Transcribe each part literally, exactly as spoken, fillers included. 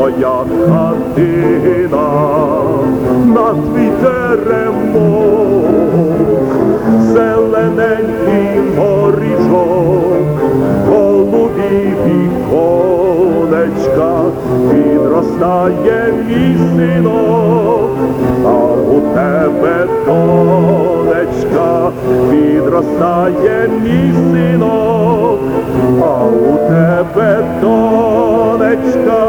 твоя хатина, на твій теремок, зелененький моріжок, голубі віконечка, підростає мій синок, а у тебе, донечка, підростає мій синок, а у тебе, донечка.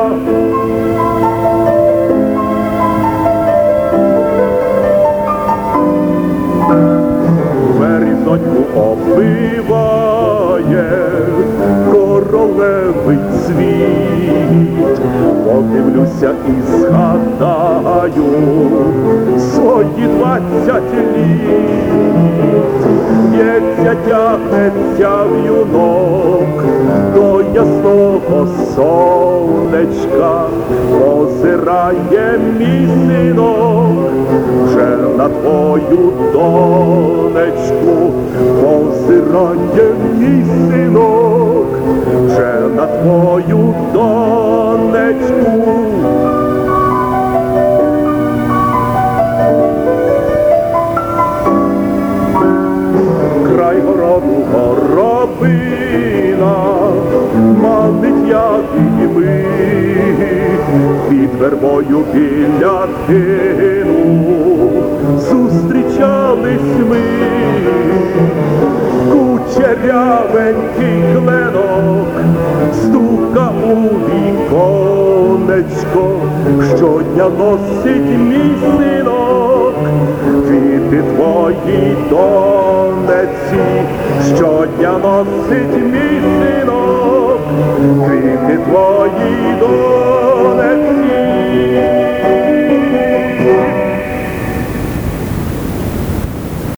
Берізоньку оббиває королевий цвіт, подивлюся і згадаю свої двадцять літ. Б'ється, тягнеться в'юнок до ясного сонечка, озирає мій синок вже на твою донечку, озирає мій синок вже на твою донечку. Край городу горобина манить, як і ми, під вербою біля тину зустрічались ми. Кучерявенький кленок стука у віконечко, щодня носить мій синок квіти твої донеці, щодня носить мій синок квіти твої донеці.